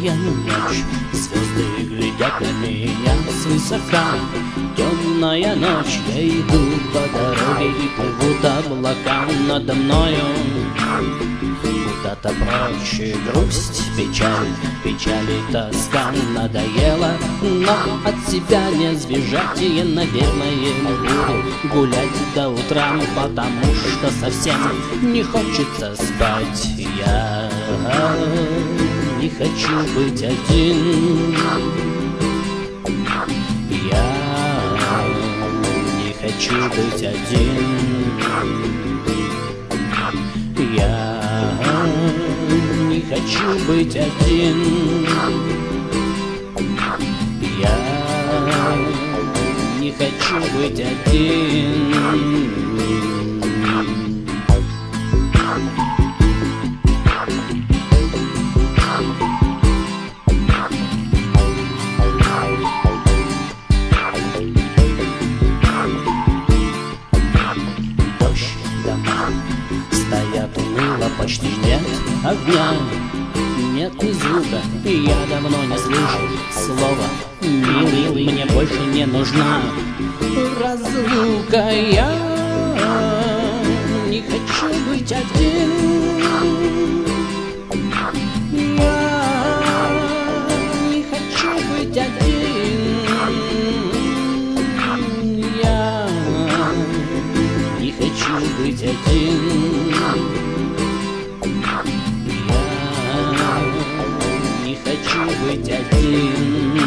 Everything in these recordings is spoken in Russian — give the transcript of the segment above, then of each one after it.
Летняя ночь, звезды глядят на меня свысока. Темная ночь, я иду по дороге, и плывут облака надо мною. Куда-то прочь и грусть, печаль, печаль и тоска надоела. Но от себя не сбежать, я, наверное, буду гулять до утра, потому что совсем не хочется спать. Я не хочу быть один. Я не хочу быть один. Я не хочу быть один. Я не хочу быть один. Дождь, дома стоят уныло, почти нет огня, нет ни звука, и я давно не слышу слова «милый», мне больше не нужна разлука. Я не хочу быть один. Я не хочу быть один. Я не хочу быть один. Не хочу быть один.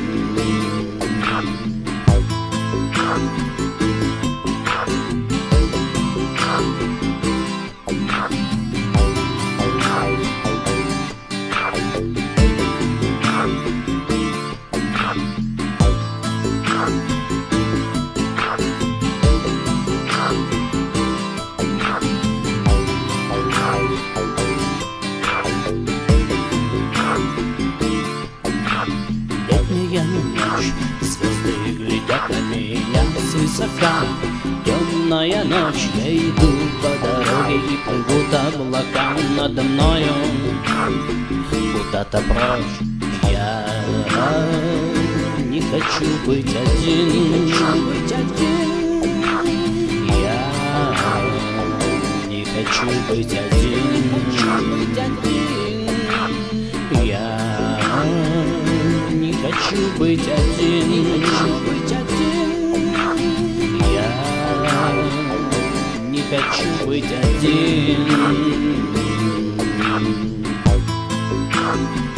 Летняя ночь, звезды глядят на меня свысока. Темная ночь, я иду по дороге, и плывут облака надо мною. Куда-то прочь, я не хочу быть один. Я не хочу быть один. Я не хочу быть один. Я не хочу быть один.